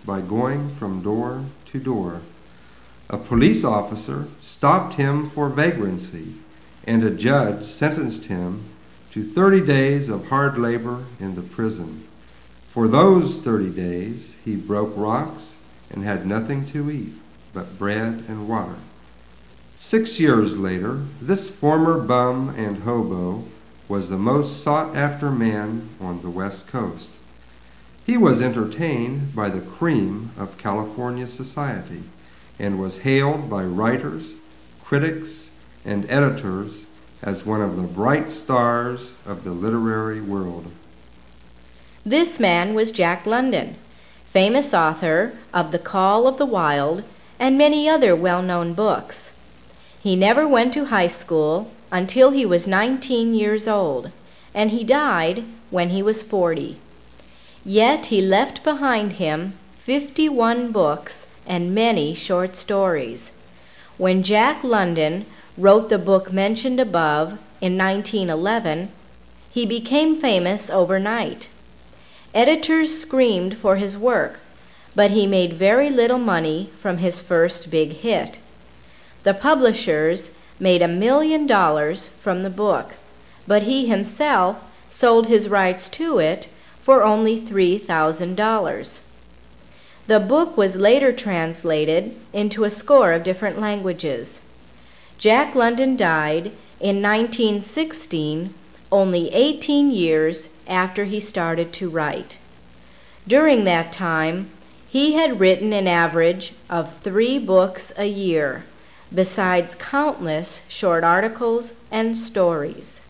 by going from door to door. A police officer stopped him for vagrancy, and a judge sentenced him to 30 days of hard labor in the prison. For those 30 days, he broke rocks and had nothing to eat but bread and water. 6 years later, this former bum and hobo was the most sought-after man on the West Coast. He was entertained by the cream of California society and was hailed by writers, critics, and editors as one of the bright stars of the literary world. This man was Jack London, famous author of The Call of the Wild and many other well-known books. He never went to high school until he was 19 years old, and he died when he was 40. Yet he left behind him 51 books and many short stories. When Jack London wrote the book mentioned above in 1911, he became famous overnight. Editors screamed for his work, but he made very little money from his first big hit. The publishers made $1 million from the book, but he himself sold his rights to it for only $3,000. The book was later translated into a score of different languages. Jack London died in 1916, only 18 years after he started to write. During that time, he had written an average of 3 books a year, besides countless short articles and stories.